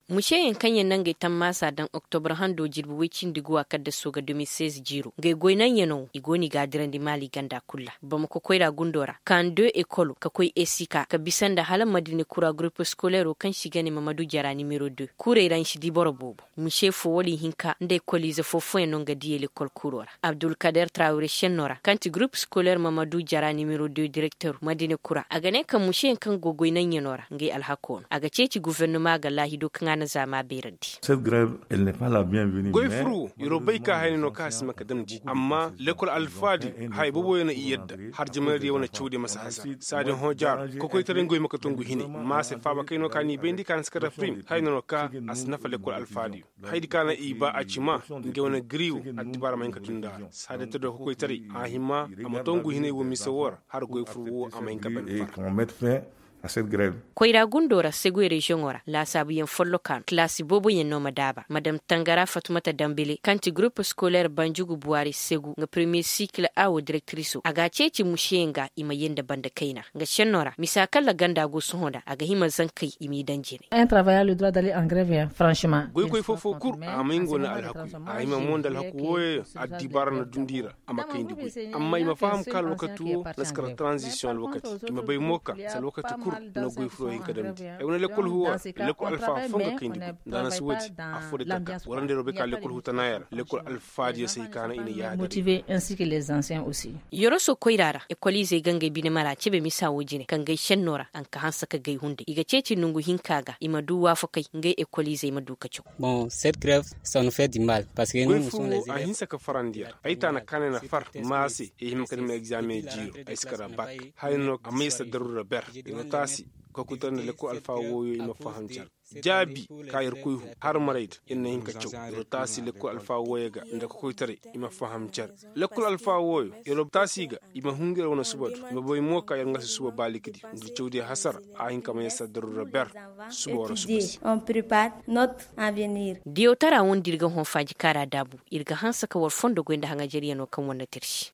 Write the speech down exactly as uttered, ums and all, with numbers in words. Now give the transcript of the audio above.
mushe kanyen nan ga tan masa dan October hando jirbu wicin diguwa kadda soga deux mille seize jiro ga goinan yano igoni gadiran di mali ganda kulla bamu ko koira gundora kan deux école ka koi esika ka bisanda halan madine kura groupe scolaire kan shigane Mamadou Jara numero deux kure ran shi di borobo mushe fo woli hinka nde kolize fo fo non ga di l'école kurora Abdul Kader Traoré Chenora kanti groupe scolaire Mamadou Jara numero deux directeur madine kura aga ne kan mushe kan gogoinan yanora ngai alhakon aga ceci gouvernement ga lahido kan na zama berandi cette grève elle n'est pas la bienvenue goy furu eurobai ka hayni no kasi maka damji amma l'école alfadi hay bobo yana iyadda har jamari wana chudi masa hasa sadin hojar ko koy taren goy maka tungu hine ma se fa ba kai no kani bendi kan skara prim hayni no ka asnafa l'école alfadi haydi kana iba a cima nge wana griw adibara man ka tunda sadin to do ko koy tari ahima amatongu hine wo misawor har goy furu amain ka ben fa à cette grève. Koira gundora segwe region ora la sabu yen follo kan klasi bobo yen no madaba madame Tangara Fatoumata Dambele kanti groupe scolaire Banjugu Buari Segu nga premier cycle awo directrice aga ceci mushenga ima yenda banda kaina nga shenora misakal la ganda go sonda aga hima zankai imi danjene un travailleur le droit d'aller en grève franchement goy koy fofo kur amingo na alhaku ayima mondal haku woy adibar na dundira ama kayndi goy amma ima faham kal wakatu naskara transition wakati ima bay moka sal wakati no goy fro hin kadam e wona lekol huwa lekol alfa fonga kindi dana suwati afode takka warande robe ka lekol hutanayar lekol alfa dia sai kana ina ya motiver ainsi que les anciens aussi yoro so koirara ekoli zai ganga bine mara cebe misa wojine kan gai shennora an ka hansa ka gai hunde iga ceci nungu hinkaga ima duwa fo kai ngai ekoli zai madu kacho bon cette grève ça nous fait du mal parce que nous sommes les élèves ahinsa ka farandia aita na kanena far masi e him kadam examen jiro ay skara bak hayno amisa darura ber tasi ko kutan le ko alfa woyo ima fahamjar jabi kayar kuyu har maraid inna hinka cew rotasi le ko alfa woyega nda ko tare ima fahamjar le ko alfa woyo ero tasiga ima hungera wona subadu ima boy mo kayar ngasi suba balikidi ndu cewdi hasar a hinka may sadarura ber suba wara suba on prépare notre avenir dio tara won dirga hon faji kara dabu irga hansa ka war fondo gwenda hanga jeriya no kan wonna tirshi